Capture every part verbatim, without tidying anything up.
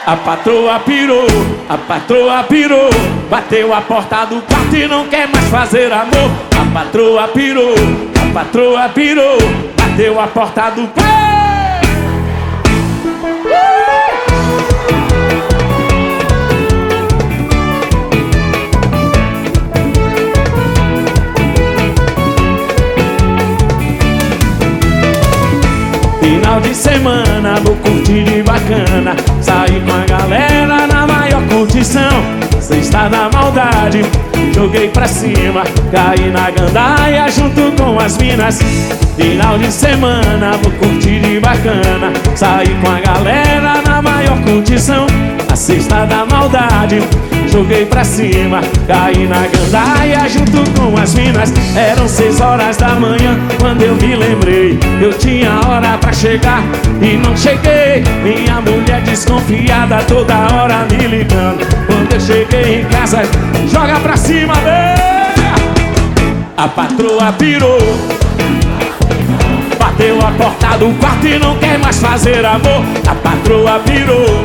A patroa pirou, a patroa pirou, bateu a porta do quarto e não quer mais fazer amor. A patroa pirou, a patroa pirou, bateu a porta do quarto. Final de semana, vou curtir de bacana, sair com a galera na maior curtição. Sexta da maldade, joguei pra cima, caí na gandaia junto com as minas. Final de semana, vou curtir de bacana, sair com a galera na maior curtição. A sexta da maldade, joguei pra cima, caí na gandaia junto com as minas. Eram seis horas da manhã quando eu me lembrei, eu tinha hora pra chegar e não cheguei. Minha mulher desconfiada toda hora me ligando. Quando eu cheguei em casa, joga pra cima, velho. A patroa pirou, bateu a porta do quarto e não quer mais fazer amor. A patroa pirou,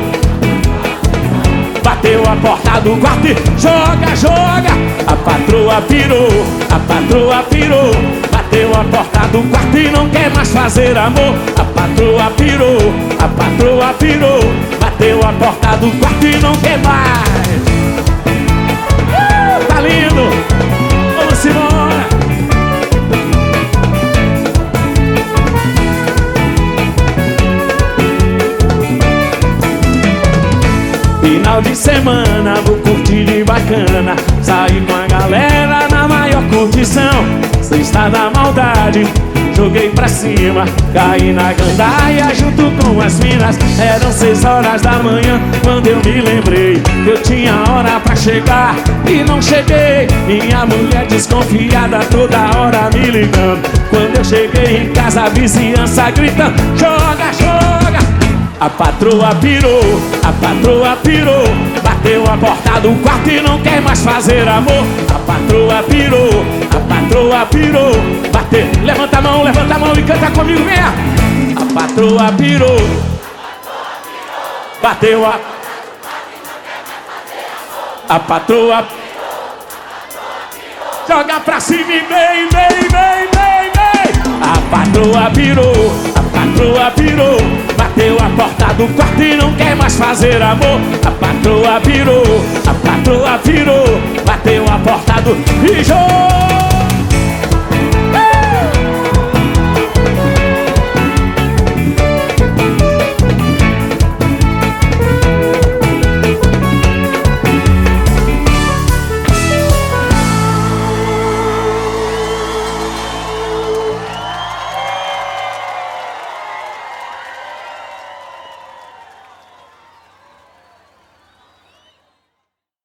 bateu a porta do quarto e joga, joga. A patroa pirou, a patroa pirou, bateu a porta do quarto e não quer mais fazer amor. A patroa pirou, a patroa pirou, bateu a porta do quarto e não quer mais. uh, Tá lindo, vamos embora. Final de semana, vou curtir de bacana, sair com a galera na maior curtição. Sexta da maldade, joguei pra cima, caí na gandaia junto com as minas. Eram seis horas da manhã quando eu me lembrei, eu tinha hora pra chegar e não cheguei. Minha mulher desconfiada toda hora me ligando. Quando eu cheguei em casa, a vizinhança gritando: joga, joga. A patroa pirou, a patroa pirou, bateu a porta do quarto e não quer mais fazer amor. A patroa pirou, a patroa pirou, bateu. Levanta a mão, levanta a mão e canta comigo, venha. A patroa pirou, bateu a... A patroa... Joga pra cima e vem, vem, vem, vem, vem. A patroa pirou, a patroa pirou, bateu a porta do quarto e não quer mais fazer amor. A patroa pirou, a patroa pirou, bateu a porta do... E jogou.